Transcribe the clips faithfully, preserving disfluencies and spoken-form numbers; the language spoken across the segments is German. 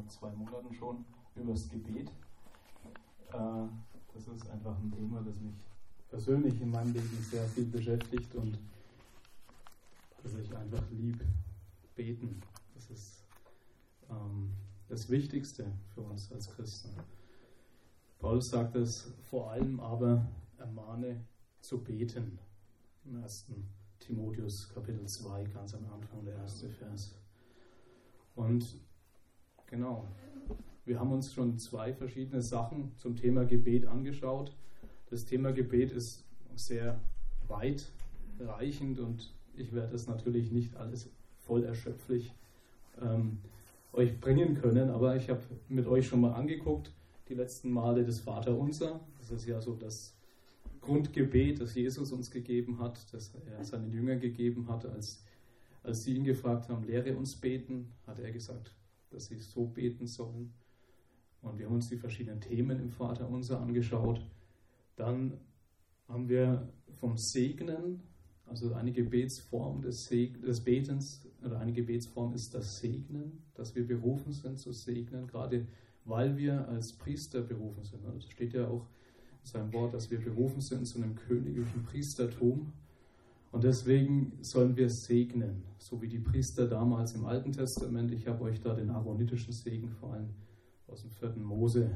seit zwei Monaten schon, über das Gebet. Äh, das ist einfach ein Thema, das mich persönlich in meinem Leben sehr viel beschäftigt und das ich einfach lieb beten. Das ist ähm, das Wichtigste für uns als Christen. Paulus sagt es vor allem aber, ermahne zu beten. Im ersten Timotheus Kapitel zwei, ganz am Anfang, der erste Vers. Und genau, wir haben uns schon zwei verschiedene Sachen zum Thema Gebet angeschaut. Das Thema Gebet ist sehr weitreichend und ich werde es natürlich nicht alles voll erschöpflich ähm, euch bringen können, aber ich habe mit euch schon mal angeguckt, die letzten Male das Vaterunser. Das ist ja so das Grundgebet, das Jesus uns gegeben hat, das er seinen Jüngern gegeben hat, als, als sie ihn gefragt haben, lehre uns beten, hat er gesagt, dass sie so beten sollen. Und wir haben uns die verschiedenen Themen im Vaterunser angeschaut. Dann haben wir vom Segnen, also eine Gebetsform des, Seg- des Betens, oder eine Gebetsform ist das Segnen, dass wir berufen sind zu segnen, gerade weil wir als Priester berufen sind. Das steht ja auch in seinem Wort, dass wir berufen sind zu einem königlichen Priestertum. Und deswegen sollen wir segnen, so wie die Priester damals im Alten Testament. Ich habe euch da den aaronitischen Segen vor allem aus dem vierten Mose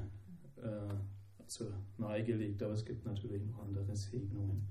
äh, zur nahegelegt, aber es gibt natürlich noch andere Segnungen.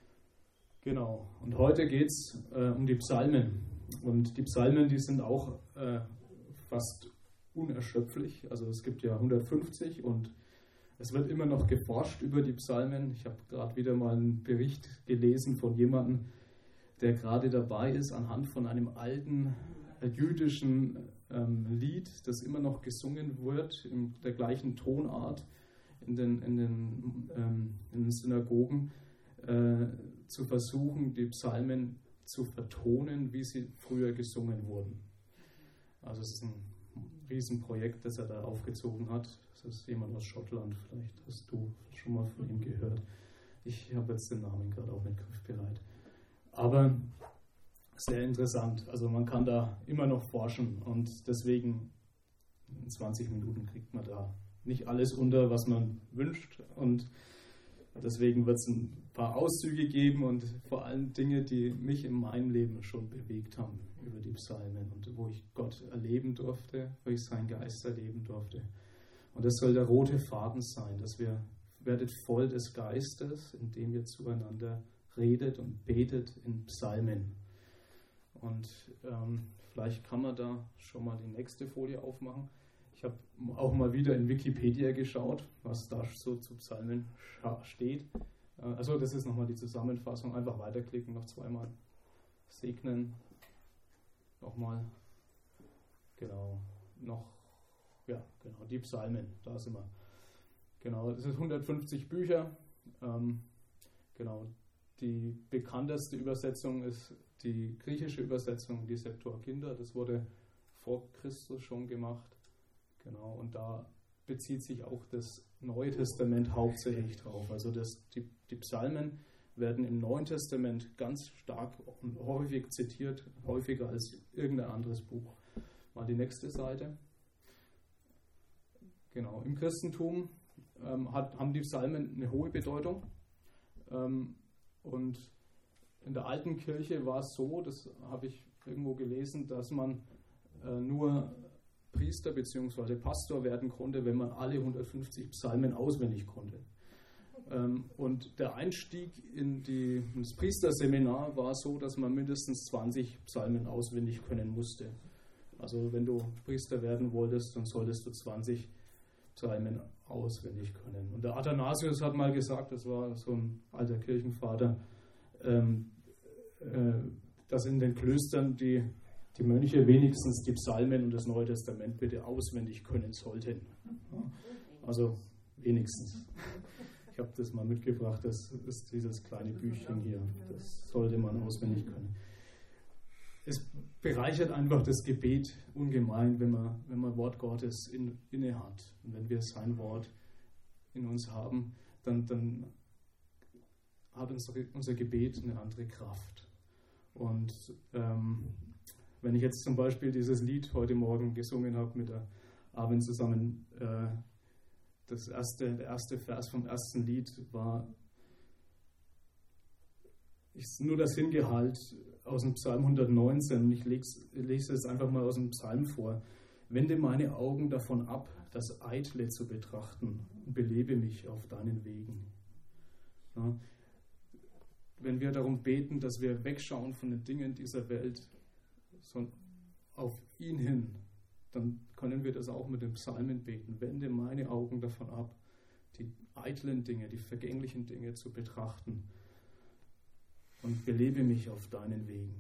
Genau, und heute geht es äh, um die Psalmen. Und die Psalmen, die sind auch äh, fast unerschöpflich. Also es gibt ja hundertfünfzig und es wird immer noch geforscht über die Psalmen. Ich habe gerade wieder mal einen Bericht gelesen von jemandem, der gerade dabei ist, anhand von einem alten äh, jüdischen ähm, Lied, das immer noch gesungen wird, in der gleichen Tonart in den, in den, ähm, in den Synagogen, äh, zu versuchen, die Psalmen zu vertonen, wie sie früher gesungen wurden. Also es ist ein Riesenprojekt, das er da aufgezogen hat. Das ist jemand aus Schottland, vielleicht hast du schon mal von ihm gehört. Ich habe jetzt den Namen gerade auch nicht griffbereit. Aber sehr interessant. Also man kann da immer noch forschen und deswegen in zwanzig Minuten kriegt man da nicht alles unter, was man wünscht, und deswegen wird es ein paar Auszüge geben und vor allem Dinge, die mich in meinem Leben schon bewegt haben über die Psalmen und wo ich Gott erleben durfte, wo ich seinen Geist erleben durfte. Und das soll der rote Faden sein, dass wir werdet voll des Geistes, indem ihr zueinander redet und betet in Psalmen. Und ähm, vielleicht kann man da schon mal die nächste Folie aufmachen. Ich habe auch mal wieder in Wikipedia geschaut, was da so zu Psalmen steht. Also das ist nochmal die Zusammenfassung. Einfach weiterklicken, noch zweimal. Segnen. Nochmal. Genau. Noch. Ja, genau. Die Psalmen. Da sind wir. Genau. Das sind hundertfünfzig Bücher. Ähm, genau. Die bekannteste Übersetzung ist die griechische Übersetzung, die Septuaginta. Das wurde vor Christus schon gemacht. Genau, und da bezieht sich auch das Neue Testament hauptsächlich drauf. Also das, die, die Psalmen werden im Neuen Testament ganz stark und häufig zitiert, häufiger als irgendein anderes Buch. Mal die nächste Seite. Genau, im Christentum ähm, hat, haben die Psalmen eine hohe Bedeutung. Ähm, und in der alten Kirche war es so, das habe ich irgendwo gelesen, dass man äh, nur Priester bzw. Pastor werden konnte, wenn man alle hundertfünfzig Psalmen auswendig konnte. Ähm, und der Einstieg in die, ins Priesterseminar war so, dass man mindestens zwanzig Psalmen auswendig können musste. Also wenn du Priester werden wolltest, dann solltest du zwanzig Psalmen auswendig können. Und der Athanasius hat mal gesagt, das war so ein alter Kirchenvater, ähm, äh, dass in den Klöstern die die Mönche wenigstens die Psalmen und das Neue Testament bitte auswendig können sollten. Also wenigstens. Ich habe das mal mitgebracht, das ist dieses kleine Büchchen hier. Das sollte man auswendig können. Es bereichert einfach das Gebet ungemein, wenn man, wenn man Wort Gottes in, inne hat. Und wenn wir sein Wort in uns haben, dann, dann hat unsere, unser Gebet eine andere Kraft. Und ähm, wenn ich jetzt zum Beispiel dieses Lied heute Morgen gesungen habe mit der Abend zusammen. Äh, das erste, der erste Vers vom ersten Lied war ist nur das Hingehalt aus dem Psalm hundertneunzehn. Und ich lese, lese es einfach mal aus dem Psalm vor. Wende meine Augen davon ab, das Eitle zu betrachten und belebe mich auf deinen Wegen. Ja. Wenn wir darum beten, dass wir wegschauen von den Dingen dieser Welt, sondern auf ihn hin, dann können wir das auch mit den Psalmen beten. Wende meine Augen davon ab, die eitlen Dinge, die vergänglichen Dinge zu betrachten und belebe mich auf deinen Wegen.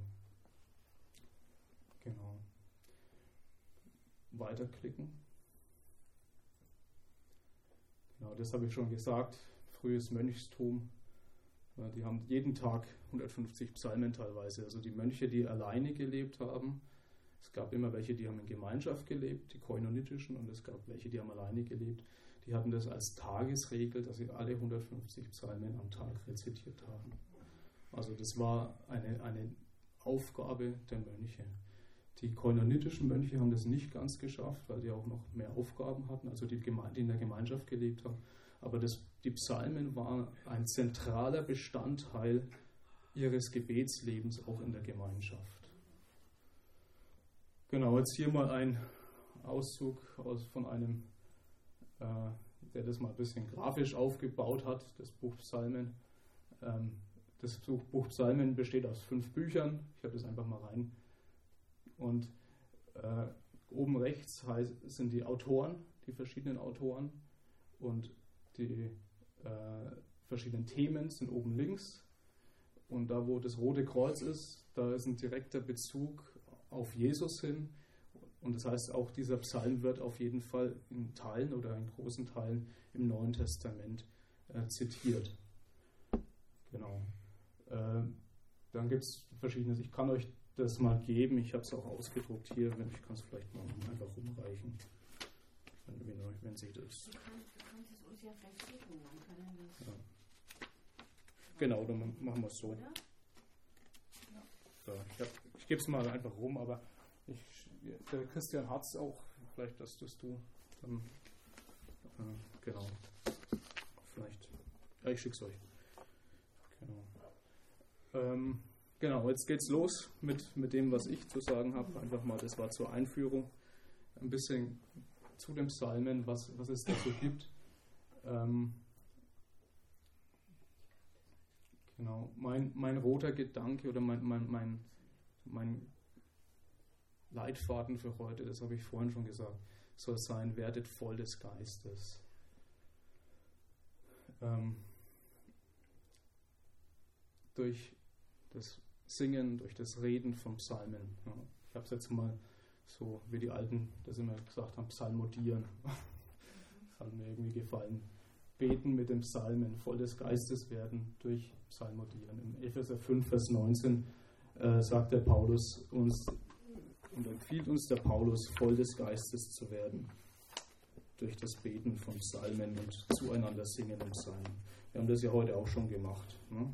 Genau. Weiterklicken. Genau, das habe ich schon gesagt. Frühes Mönchstum. Ja, die haben jeden Tag hundertfünfzig Psalmen teilweise. Also die Mönche, die alleine gelebt haben. Es gab immer welche, die haben in Gemeinschaft gelebt, die koinonitischen, und es gab welche, die haben alleine gelebt. Die hatten das als Tagesregel, dass sie alle hundertfünfzig Psalmen am Tag rezitiert haben. Also das war eine, eine Aufgabe der Mönche. Die koinonitischen Mönche haben das nicht ganz geschafft, weil die auch noch mehr Aufgaben hatten, also die, Geme- die in der Gemeinschaft gelebt haben. Aber das, die Psalmen waren ein zentraler Bestandteil ihres Gebetslebens, auch in der Gemeinschaft. Genau, jetzt hier mal ein Auszug aus, von einem, äh, der das mal ein bisschen grafisch aufgebaut hat, das Buch Psalmen. Ähm, das Buch Psalmen besteht aus fünf Büchern. Ich habe das einfach mal rein. Und äh, oben rechts heißt, sind die Autoren, die verschiedenen Autoren. Und die äh, verschiedenen Themen sind oben links. Und da, wo das rote Kreuz ist, da ist ein direkter Bezug auf Jesus hin. Und das heißt, auch dieser Psalm wird auf jeden Fall in Teilen oder in großen Teilen im Neuen Testament äh, zitiert. Genau. Äh, dann gibt es verschiedenes. Ich kann euch das mal geben. Ich habe es auch ausgedruckt hier. Ich kann es vielleicht mal einfach rumreichen. Wenn, wenn, wenn Sie das. Du kannst, du kannst es uns ja vielleicht schicken, dann können wir es. Ja. Genau, dann machen wir es so. So, ich, ich gebe es mal einfach rum, aber ich, der Christian hat es auch, vielleicht dass das du dann, äh, genau, vielleicht, ja, ich schicke es euch. Genau. Ähm, genau, jetzt geht's los mit, mit dem, was ich zu sagen habe. Einfach mal, das war zur Einführung, ein bisschen zu den Psalmen, was, was es dazu gibt. Ähm, Genau, mein, mein roter Gedanke oder mein, mein, mein, mein Leitfaden für heute, das habe ich vorhin schon gesagt, soll sein, werdet voll des Geistes. Ähm, durch das Singen, durch das Reden von Psalmen. Ja, ich habe es jetzt mal so, wie die Alten das immer gesagt haben, psalmodieren. Das hat mir irgendwie gefallen. Beten mit dem Psalmen, voll des Geistes werden durch Psalmodieren. Im Epheser fünf, Vers neunzehn äh, sagt der Paulus uns und empfiehlt uns der Paulus, voll des Geistes zu werden durch das Beten von Psalmen und zueinander singen im Psalmen. Wir haben das ja heute auch schon gemacht. Ne?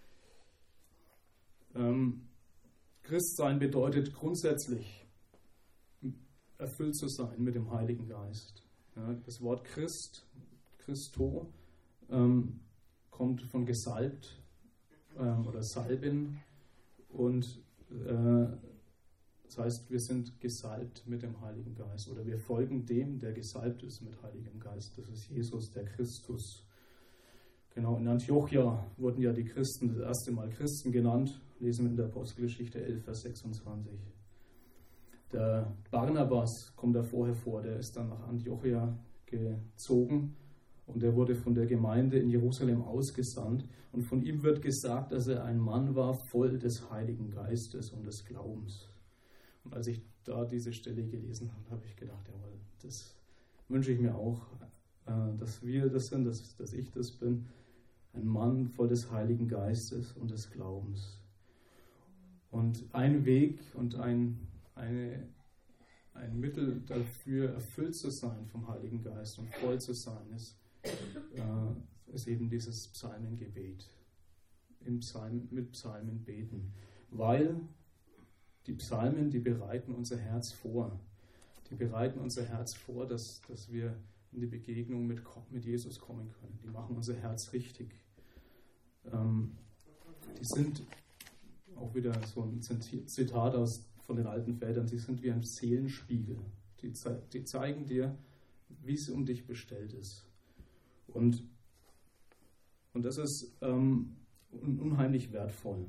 Ähm, Christsein bedeutet grundsätzlich erfüllt zu sein mit dem Heiligen Geist. Ja, das Wort Christ Christo ähm, kommt von gesalbt ähm, oder salben und äh, das heißt, wir sind gesalbt mit dem Heiligen Geist oder wir folgen dem, der gesalbt ist mit Heiligem Geist. Das ist Jesus, der Christus. Genau, in Antiochia wurden ja die Christen das erste Mal Christen genannt, lesen wir in der Apostelgeschichte elf, Vers sechsundzwanzig. Der Barnabas kommt da vorher vor, der ist dann nach Antiochia gezogen. Und er wurde von der Gemeinde in Jerusalem ausgesandt. Und von ihm wird gesagt, dass er ein Mann war, voll des Heiligen Geistes und des Glaubens. Und als ich da diese Stelle gelesen habe, habe ich gedacht, jawohl, das wünsche ich mir auch, dass wir das sind, dass, dass ich das bin. Ein Mann voll des Heiligen Geistes und des Glaubens. Und ein Weg und ein, eine, ein Mittel dafür, erfüllt zu sein vom Heiligen Geist und voll zu sein, ist, äh, ist eben dieses Psalmengebet. Im Psalm, mit Psalmen beten. Weil die Psalmen, die bereiten unser Herz vor. die bereiten unser Herz vor, dass, dass wir in die Begegnung mit, mit Jesus kommen können. Die machen unser Herz richtig. Ähm, die sind auch wieder so ein Zitat aus, von den alten Vätern, sie sind wie ein Seelenspiegel. Die, ze- die zeigen dir, wie es um dich bestellt ist. Und, und das ist ähm, un- unheimlich wertvoll.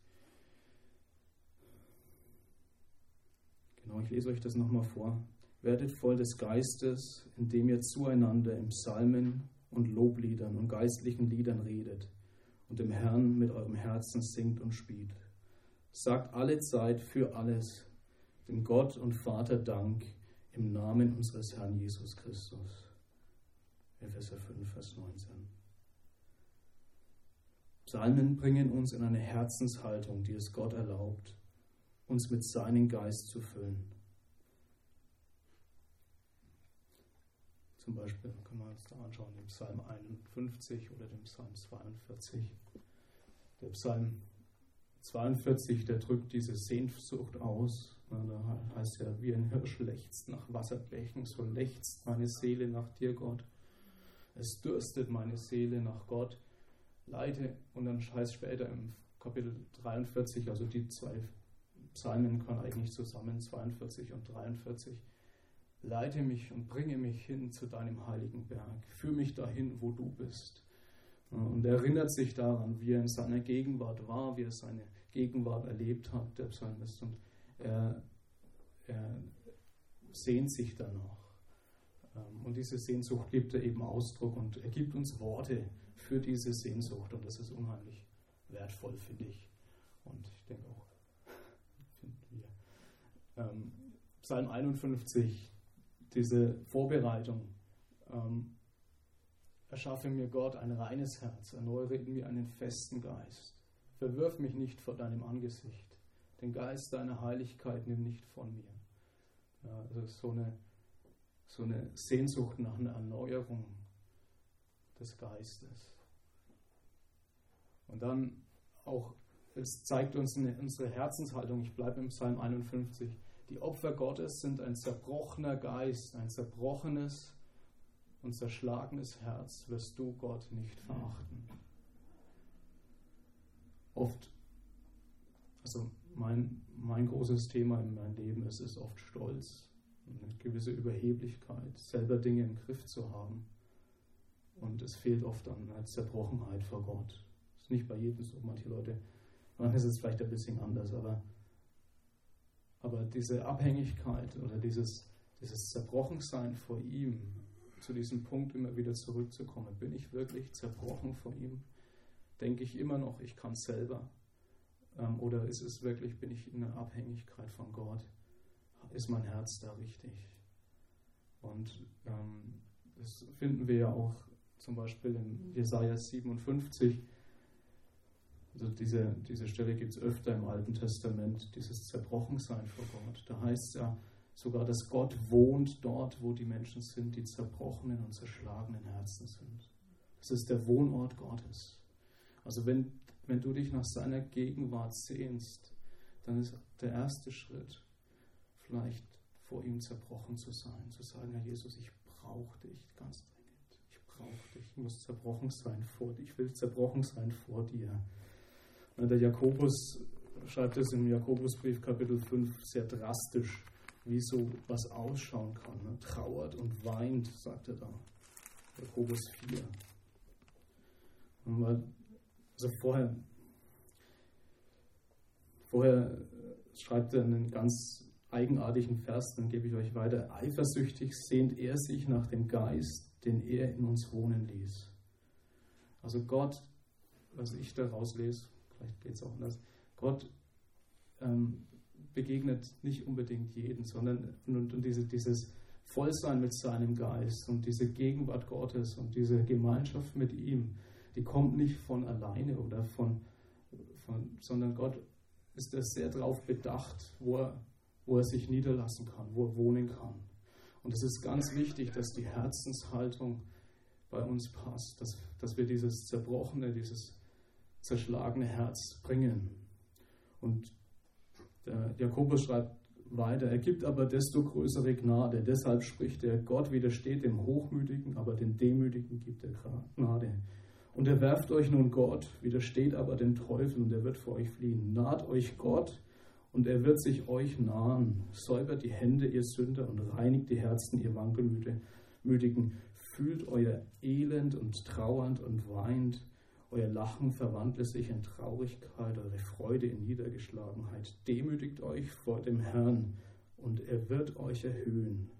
Genau, ich lese euch das nochmal vor. Werdet voll des Geistes, indem ihr zueinander in Psalmen und Lobliedern und geistlichen Liedern redet und dem Herrn mit eurem Herzen singt und spielt. Sagt alle Zeit für alles dem Gott und Vater Dank im Namen unseres Herrn Jesus Christus. Epheser fünf, Vers neunzehn. Psalmen bringen uns in eine Herzenshaltung, die es Gott erlaubt, uns mit seinem Geist zu füllen. Zum Beispiel können wir uns da anschauen, den Psalm einundfünfzig oder den Psalm zweiundvierzig. Der Psalm zweiundvierzig, der drückt diese Sehnsucht aus. Da heißt ja, wie ein Hirsch lechzt nach Wasserbächen, so lechzt meine Seele nach dir, Gott. Es dürstet meine Seele nach Gott. Leite, und dann heißt später im Kapitel dreiundvierzig, also die zwei Psalmen können eigentlich zusammen, zweiundvierzig und dreiundvierzig, leite mich und bringe mich hin zu deinem heiligen Berg. Führ mich dahin, wo du bist. Und er erinnert sich daran, wie er in seiner Gegenwart war, wie er seine Gegenwart erlebt hat, der Psalmist. Und er, er sehnt sich danach. Und diese Sehnsucht gibt er eben Ausdruck und er gibt uns Worte für diese Sehnsucht. Und das ist unheimlich wertvoll, finde ich. Und ich denke auch, finden wir. Ähm, Psalm einundfünfzig, diese Vorbereitung. Ähm, Erschaffe mir, Gott, ein reines Herz, erneuere in mir einen festen Geist. Verwirf mich nicht vor deinem Angesicht. Den Geist deiner Heiligkeit nimm nicht von mir. Ja, also so eine, so eine Sehnsucht nach einer Erneuerung des Geistes. Und dann auch, es zeigt uns eine, unsere Herzenshaltung. Ich bleibe im Psalm einundfünfzig. Die Opfer Gottes sind ein zerbrochener Geist, ein zerbrochenes und zerschlagenes Herz wirst du, Gott, nicht verachten. Oft, also mein, mein großes Thema in meinem Leben ist, ist oft Stolz, eine gewisse Überheblichkeit, selber Dinge im Griff zu haben. Und es fehlt oft an einer Zerbrochenheit vor Gott. Das ist nicht bei jedem so. Manche Leute, manchmal ist es vielleicht ein bisschen anders, aber, aber diese Abhängigkeit oder dieses, dieses Zerbrochensein vor ihm, zu diesem Punkt immer wieder zurückzukommen. Bin ich wirklich zerbrochen vor ihm? Denke ich immer noch, ich kann es selber? Ähm, oder ist es wirklich, bin ich in einer Abhängigkeit von Gott? Ist mein Herz da richtig? Und ähm, das finden wir ja auch zum Beispiel in Jesaja siebenundfünfzig. Also diese, diese Stelle gibt es öfter im Alten Testament, dieses Zerbrochensein vor Gott. Da heißt es ja sogar, dass Gott wohnt dort, wo die Menschen sind, die zerbrochenen und zerschlagenen Herzen sind. Das ist der Wohnort Gottes. Also wenn, wenn du dich nach seiner Gegenwart sehnst, dann ist der erste Schritt, vielleicht vor ihm zerbrochen zu sein, zu sagen, Herr Jesus, ich brauche dich ganz dringend. Ich brauche dich. Ich muss zerbrochen sein vor dir. Ich will zerbrochen sein vor dir. Und der Jakobus schreibt es im Jakobusbrief Kapitel fünf sehr drastisch, wie so was ausschauen kann. Ne? Trauert und weint, sagt er da. Jakobus vier. Und weil, also vorher, vorher schreibt er einen ganz eigenartigen Vers, dann gebe ich euch weiter. Eifersüchtig sehnt er sich nach dem Geist, den er in uns wohnen ließ. Also Gott, was ich daraus lese, vielleicht geht es auch anders, Gott ähm, begegnet nicht unbedingt jeden, sondern und, und diese, dieses Vollsein mit seinem Geist und diese Gegenwart Gottes und diese Gemeinschaft mit ihm, die kommt nicht von alleine oder von, von sondern Gott ist da sehr darauf bedacht, wo er, wo er sich niederlassen kann, wo er wohnen kann. Und es ist ganz wichtig, dass die Herzenshaltung bei uns passt, dass, dass wir dieses zerbrochene, dieses zerschlagene Herz bringen. Und der Jakobus schreibt weiter. Er gibt aber desto größere Gnade. Deshalb spricht er, Gott widersteht dem Hochmütigen, aber den Demütigen gibt er Gnade. Und er werft euch nun Gott, widersteht aber dem Teufel und er wird vor euch fliehen. Naht euch Gott und er wird sich euch nahen. Säubert die Hände, ihr Sünder, und reinigt die Herzen, ihr Wankelmütigen. Fühlt euer Elend und trauernd und weint. Euer Lachen verwandle sich in Traurigkeit, eure Freude in Niedergeschlagenheit. Demütigt euch vor dem Herrn und er wird euch erhöhen.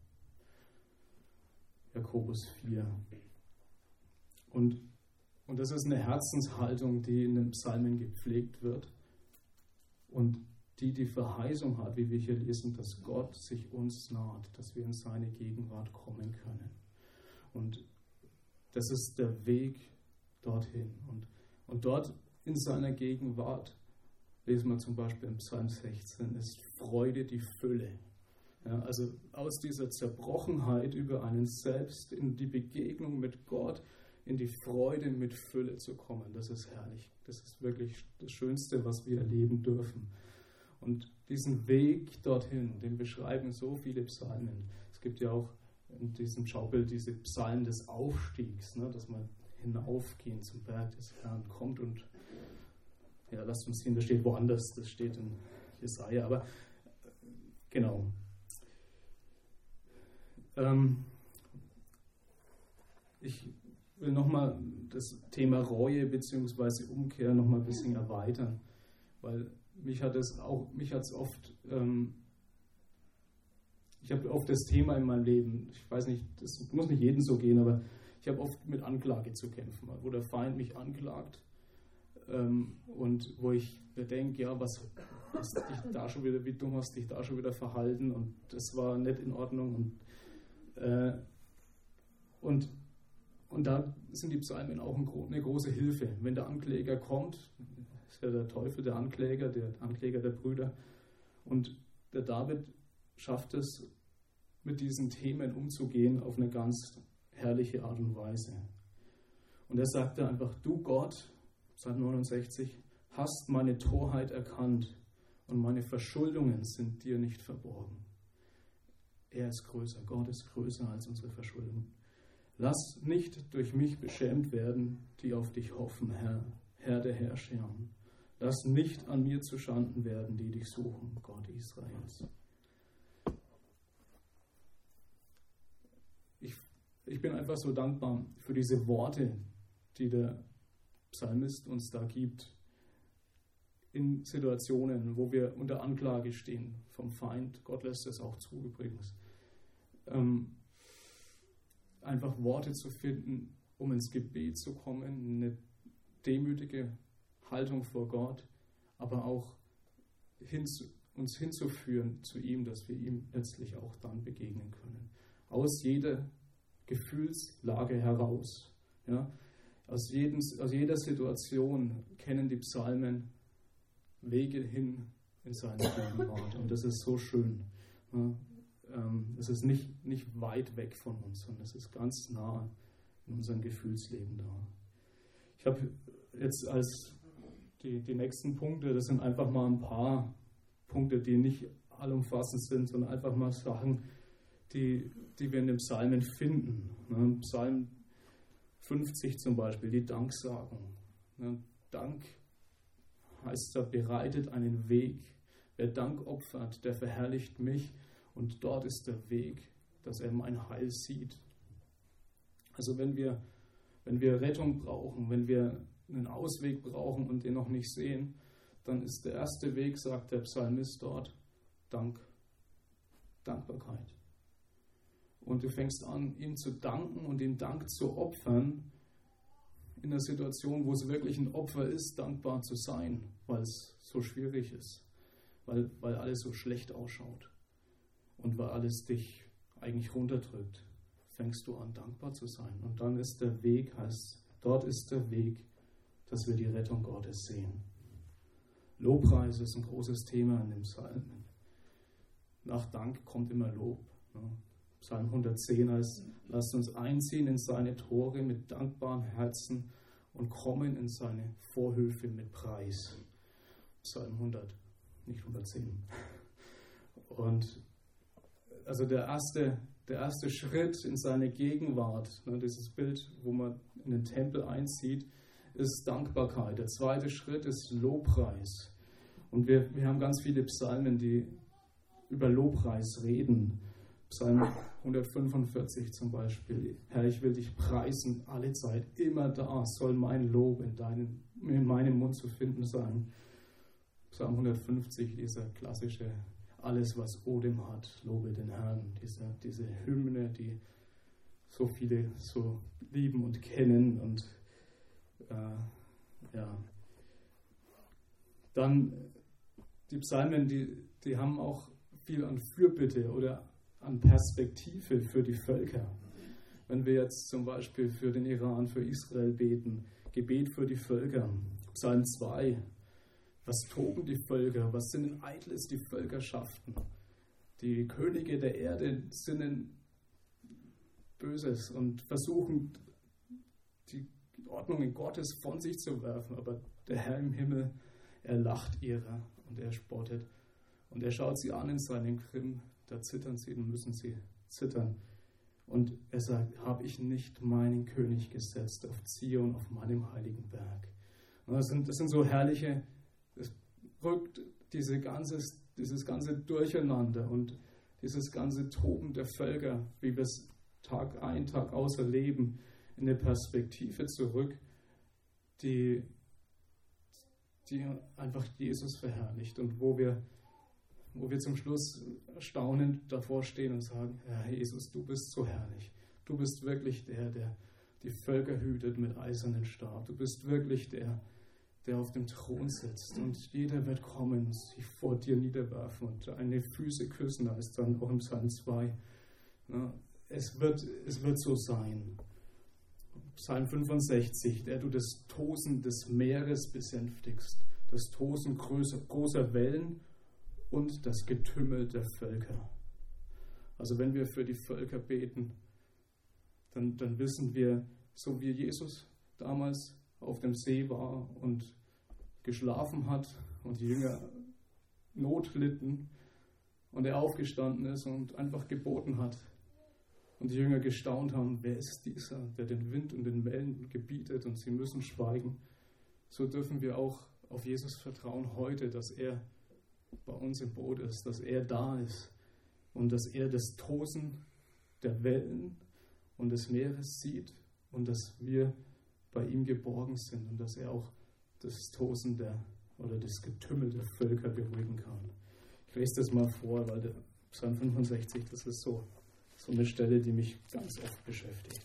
Jakobus vier. Und, und das ist eine Herzenshaltung, die in den Psalmen gepflegt wird und die die Verheißung hat, wie wir hier lesen, dass Gott sich uns naht, dass wir in seine Gegenwart kommen können. Und das ist der Weg dorthin. Und, und dort in seiner Gegenwart, lesen wir zum Beispiel im Psalm sechzehn, ist Freude die Fülle. Ja, also aus dieser Zerbrochenheit über einen selbst in die Begegnung mit Gott, in die Freude mit Fülle zu kommen, das ist herrlich. Das ist wirklich das Schönste, was wir erleben dürfen. Und diesen Weg dorthin, den beschreiben so viele Psalmen. Es gibt ja auch in diesem Schaubild diese Psalmen des Aufstiegs, ne, dass man hinaufgehen zum Berg des Herrn kommt und ja, lasst uns sehen, das steht woanders, das steht in Jesaja, aber genau. Ähm, ich will nochmal das Thema Reue bzw. Umkehr nochmal ein bisschen erweitern, weil mich hat es auch, mich hat es oft, ähm, ich habe oft das Thema in meinem Leben, ich weiß nicht, das muss nicht jedem so gehen, aber ich habe oft mit Anklage zu kämpfen, wo der Feind mich anklagt ähm, und wo ich denke, ja, was hast dich da schon wieder, wie dumm hast dich da schon wieder verhalten und das war nicht in Ordnung und, äh, und, und da sind die Psalmen auch eine große Hilfe. Wenn der Ankläger kommt, ist ja der Teufel der Ankläger, der Ankläger der Brüder, und der David schafft es, mit diesen Themen umzugehen auf eine ganz herrliche Art und Weise. Und er sagte einfach, du Gott, Psalm neunundsechzig, hast meine Torheit erkannt und meine Verschuldungen sind dir nicht verborgen. Er ist größer, Gott ist größer als unsere Verschuldung. Lass nicht durch mich beschämt werden, die auf dich hoffen, Herr, Herr der Herrscher. Lass nicht an mir zuschanden werden, die dich suchen, Gott Israels. Ich, ich bin einfach so dankbar für diese Worte, die der Psalmist uns da gibt, in Situationen, wo wir unter Anklage stehen vom Feind. Gott lässt es auch zu übrigens. Ähm, einfach Worte zu finden, um ins Gebet zu kommen, eine demütige Haltung vor Gott, aber auch hinzu, uns hinzuführen zu ihm, dass wir ihm letztlich auch dann begegnen können. Aus jeder Gefühlslage heraus. Ja? Aus, jedem, aus jeder Situation kennen die Psalmen Wege hin in seine Gegenwart. Und das ist so schön. Ja? Ähm, es ist nicht, nicht weit weg von uns, sondern es ist ganz nah in unserem Gefühlsleben da. Ich habe jetzt als die, die nächsten Punkte, das sind einfach mal ein paar Punkte, die nicht allumfassend sind, sondern einfach mal Sachen, die, die wir in den Psalmen finden. Ne? Psalm fünfzig zum Beispiel, die Danksagung. Ne? Dank heißt da, bereitet einen Weg. Wer Dank opfert, der verherrlicht mich und dort ist der Weg, dass er mein Heil sieht. Also wenn wir, wenn wir Rettung brauchen, wenn wir einen Ausweg brauchen und den noch nicht sehen, dann ist der erste Weg, sagt der Psalmist dort, Dank, Dankbarkeit. Und du fängst an, ihm zu danken und den Dank zu opfern, in der Situation, wo es wirklich ein Opfer ist, dankbar zu sein, weil es so schwierig ist, weil, weil alles so schlecht ausschaut und weil alles dich eigentlich runterdrückt, fängst du an, dankbar zu sein. Und dann ist der Weg, heißt, dort ist der Weg, dass wir die Rettung Gottes sehen. Lobpreis ist ein großes Thema in dem Psalm. Nach Dank kommt immer Lob. Psalm hundertzehn heißt, lasst uns einziehen in seine Tore mit dankbaren Herzen und kommen in seine Vorhöfe mit Preis. Psalm hundert, nicht hundertzehn. Und also der erste, der erste Schritt in seine Gegenwart, ne, dieses Bild, wo man in den Tempel einzieht, ist Dankbarkeit. Der zweite Schritt ist Lobpreis. Und wir, wir haben ganz viele Psalmen, die über Lobpreis reden. Psalm hundertfünfundvierzig zum Beispiel. Herr, ich will dich preisen alle Zeit. Immer da soll mein Lob in, deinen, in meinem Mund zu finden sein. Psalm hundertfünfzig, dieser klassische Alles, was Odem hat, lobe den Herrn. Diese, diese Hymne, die so viele so lieben und kennen. Und äh, ja. Dann die Psalmen, die, die haben auch viel an Fürbitte oder an Perspektive für die Völker. Wenn wir jetzt zum Beispiel für den Iran, für Israel beten, Gebet für die Völker, Psalm zwei, was toben die Völker, was sind ein eitles die Völkerschaften? Die Könige der Erde sinnen Böses und versuchen, die Ordnungen Gottes von sich zu werfen, aber der Herr im Himmel, er lacht ihrer und er spottet und er schaut sie an in seinem Grimm, da zittern sie und müssen sie zittern. Und er sagt, habe ich nicht meinen König gesetzt auf Zion, auf meinem heiligen Berg. Und das sind, das sind so herrliche, es rückt diese ganzes, dieses ganze Durcheinander und dieses ganze Toben der Völker, wie wir es Tag ein, Tag aus erleben, in eine Perspektive zurück, die, die einfach Jesus verherrlicht und wo wir, wo wir zum Schluss staunend davor stehen und sagen, Herr Jesus, du bist so herrlich. Du bist wirklich der, der die Völker hütet mit eisernen Stab. Du bist wirklich der, der auf dem Thron sitzt und jeder wird kommen und sich vor dir niederwerfen und deine Füße küssen, da ist dann auch im Psalm zwei. Ja, es wird, es wird so sein. Psalm fünfundsechzig, der du das Tosen des Meeres besänftigst, das Tosen großer, großer Wellen und das Getümmel der Völker. Also wenn wir für die Völker beten, dann, dann wissen wir, so wie Jesus damals auf dem See war und geschlafen hat und die Jünger Not litten und er aufgestanden ist und einfach geboten hat und die Jünger gestaunt haben, wer ist dieser, der den Wind und den Wellen gebietet und sie müssen schweigen. So dürfen wir auch auf Jesus vertrauen heute, dass er bei uns im Boot ist, dass er da ist und dass er das Tosen der Wellen und des Meeres sieht und dass wir bei ihm geborgen sind und dass er auch das Tosen der oder das Getümmel der Völker beruhigen kann. Ich lese das mal vor, weil der Psalm fünfundsechzig, das ist so, so eine Stelle, die mich ganz oft beschäftigt.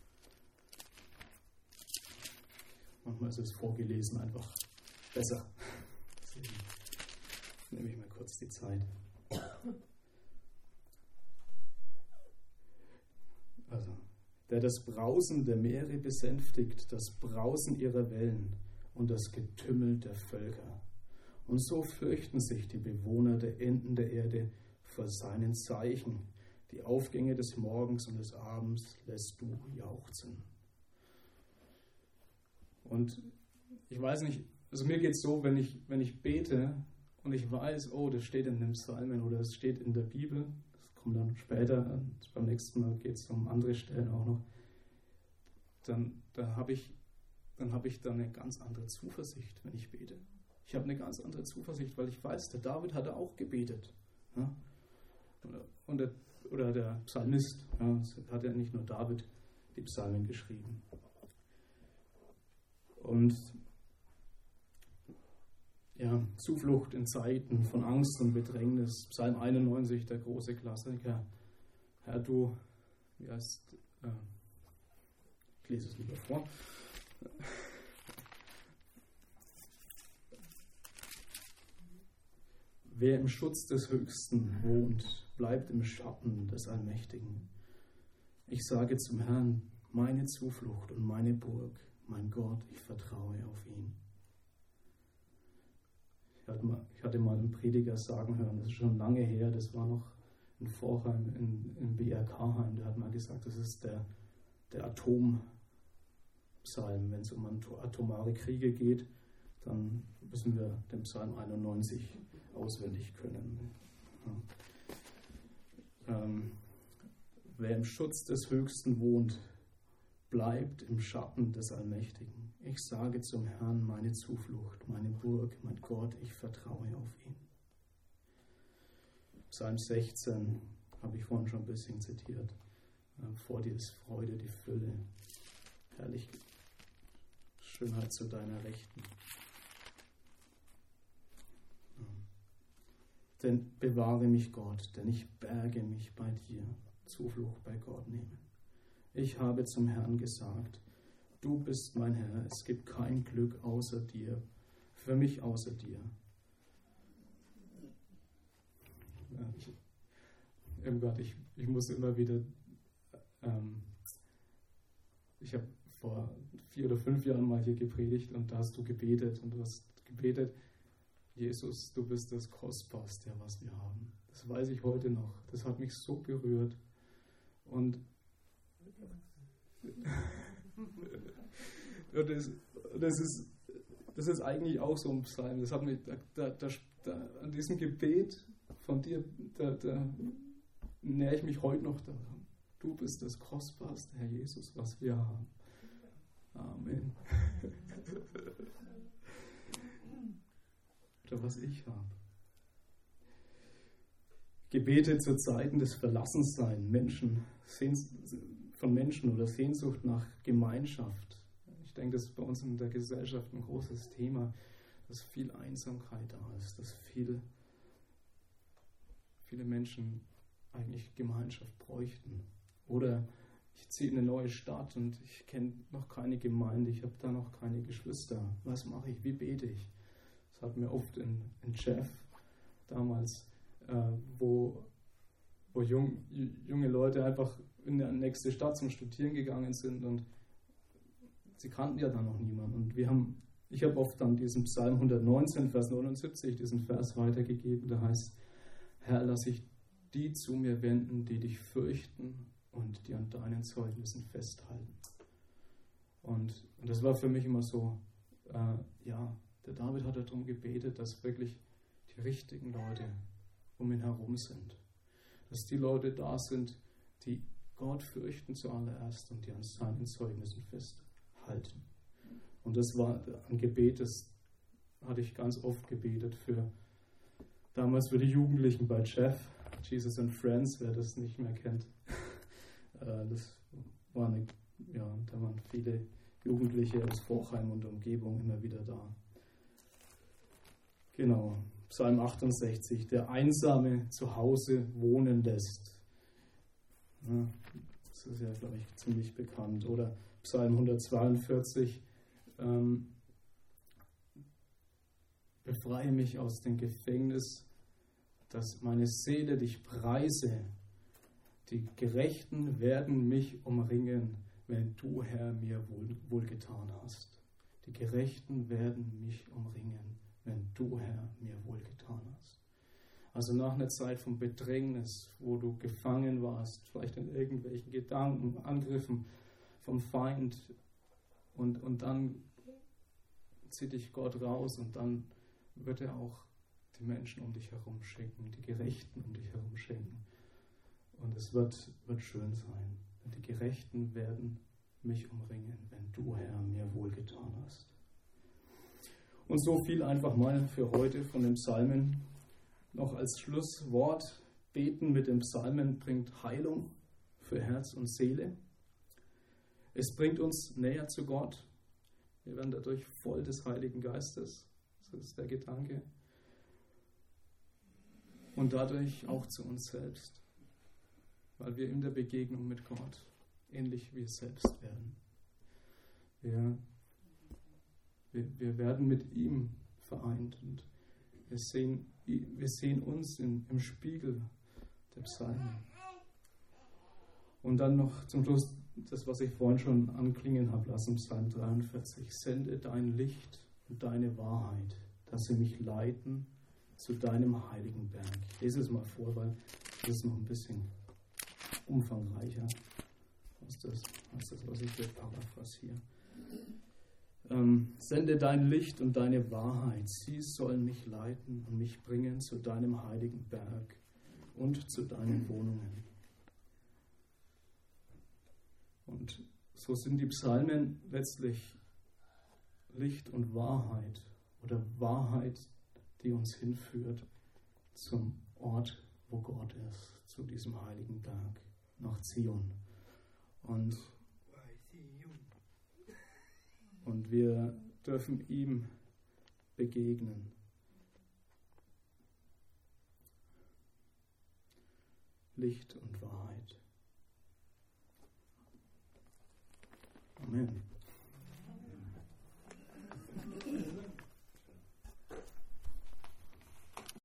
Manchmal ist es vorgelesen einfach besser. Deswegen nehme ich mal kurz die Zeit. Also, der das Brausen der Meere besänftigt, das Brausen ihrer Wellen und das Getümmel der Völker. Und so fürchten sich die Bewohner der Enden der Erde vor seinen Zeichen. Die Aufgänge des Morgens und des Abends lässt du jauchzen. Und ich weiß nicht, also mir geht es so, wenn ich, wenn ich bete und ich weiß, oh, das steht in dem Psalmen oder das steht in der Bibel, das kommt dann später, beim nächsten Mal geht es um andere Stellen auch noch, dann, dann habe ich, dann habe ich dann eine ganz andere Zuversicht, wenn ich bete. Ich habe eine ganz andere Zuversicht, weil ich weiß, der David hat auch gebetet. Ja? Und der, oder der Psalmist, ja, das hat ja nicht nur David die Psalmen geschrieben. Und ja, Zuflucht in Zeiten von Angst und Bedrängnis. Psalm einundneunzig, der große Klassiker. Herr, du, wie heißt, äh, ich lese es lieber vor. Wer im Schutz des Höchsten wohnt, bleibt im Schatten des Allmächtigen. Ich sage zum Herrn, meine Zuflucht und meine Burg, mein Gott, ich vertraue auf ihn. Ich hatte mal, ich hatte mal einen Prediger sagen hören, das ist schon lange her, das war noch in Vorheim, in, in B R K-Heim, der hat mal gesagt, das ist der, der Atompsalm. Wenn es um atomare Kriege geht, dann müssen wir den Psalm einundneunzig auswendig können. Ja. Ähm, wer im Schutz des Höchsten wohnt, bleibt im Schatten des Allmächtigen. Ich sage zum Herrn, meine Zuflucht, meine Burg, mein Gott, ich vertraue auf ihn. Psalm sechzehn habe ich vorhin schon ein bisschen zitiert. Vor dir ist Freude, die Fülle. Herrlich, Schönheit zu deiner Rechten. Denn bewahre mich Gott, denn ich berge mich bei dir. Zuflucht bei Gott nehmen. Ich habe zum Herrn gesagt, du bist mein Herr, es gibt kein Glück außer dir, für mich außer dir. Ja, ich, oh Gott, ich, ich muss immer wieder, ähm, ich habe vor vier oder fünf Jahren mal hier gepredigt und da hast du gebetet und du hast gebetet, Jesus, du bist das Kostbarste, was wir haben. Das weiß ich heute noch. Das hat mich so berührt. Und das, das, ist, das ist eigentlich auch so ein Psalm. Das hat mich, da, da, da, an diesem Gebet von dir, da, da nähere ich mich heute noch daran. Du bist das Kostbarste, Herr Jesus, was wir haben. Amen. Oder was ich habe. Gebete zu Zeiten des Verlassensseins, Menschen, von Menschen oder Sehnsucht nach Gemeinschaft. Ich denke, das ist bei uns in der Gesellschaft ein großes Thema, dass viel Einsamkeit da ist, dass viele, viele Menschen eigentlich Gemeinschaft bräuchten. Oder ich ziehe in eine neue Stadt und ich kenne noch keine Gemeinde, ich habe da noch keine Geschwister. Was mache ich? Wie bete ich? Das hat mir oft in, in Jeff damals, äh, wo, wo jung, junge Leute einfach in die nächste Stadt zum Studieren gegangen sind und sie kannten ja dann noch niemanden. Und wir haben, ich habe oft dann diesen Psalm hundertneunzehn, Vers neunundsiebzig, diesen Vers weitergegeben, da heißt, Herr, lass ich die zu mir wenden, die dich fürchten und die an deinen Zeugnissen festhalten. Und, und das war für mich immer so, äh, ja, der David hat darum gebetet, dass wirklich die richtigen Leute um ihn herum sind. Dass die Leute da sind, die Gott fürchten zuallererst und die an seinen Zeugnissen festhalten. Und das war ein Gebet, das hatte ich ganz oft gebetet für damals für die Jugendlichen bei Jeff, Jesus and Friends, wer das nicht mehr kennt. Das war eine, ja, da waren viele Jugendliche aus Vorheim und Umgebung immer wieder da. Genau, Psalm achtundsechzig, der Einsame zu Hause wohnen lässt. Ja, das ist ja, glaube ich, ziemlich bekannt. Oder Psalm hundertzweiundvierzig, ähm, befreie mich aus dem Gefängnis, dass meine Seele dich preise. Die Gerechten werden mich umringen, wenn du, Herr, mir wohl, wohlgetan hast. Die Gerechten werden mich umringen, wenn du, Herr, mir wohlgetan hast. Also nach einer Zeit von Bedrängnis, wo du gefangen warst, vielleicht in irgendwelchen Gedanken, Angriffen vom Feind, und, und dann zieht dich Gott raus und dann wird er auch die Menschen um dich herum schenken, die Gerechten um dich herum schenken. Und es wird, wird schön sein. Die Gerechten werden mich umringen, wenn du, Herr, mir wohlgetan hast. Und so viel einfach mal für heute von den Psalmen. Noch als Schlusswort, beten mit den Psalmen bringt Heilung für Herz und Seele. Es bringt uns näher zu Gott. Wir werden dadurch voll des Heiligen Geistes. Das ist der Gedanke. Und dadurch auch zu uns selbst. Weil wir in der Begegnung mit Gott ähnlich wie es selbst werden. Wir, wir, wir werden mit ihm vereint und wir sehen, wir sehen uns in, im Spiegel der Psalmen. Und dann noch zum Schluss das, was ich vorhin schon anklingen habe lassen, Psalm dreiundvierzig. Sende dein Licht und deine Wahrheit, dass sie mich leiten zu deinem heiligen Berg. Ich lese es mal vor, weil das ist noch ein bisschen umfangreicher als das, als das was ich hier paraphrasiere. Ähm, sende dein Licht und deine Wahrheit, sie sollen mich leiten und mich bringen zu deinem heiligen Berg, und zu deinen Wohnungen. Und so sind die Psalmen letztlich Licht und Wahrheit oder Wahrheit, die uns hinführt zum Ort, wo Gott ist, zu diesem heiligen Berg, nach Zion. Und, und wir dürfen ihm begegnen. Licht und Wahrheit. Amen.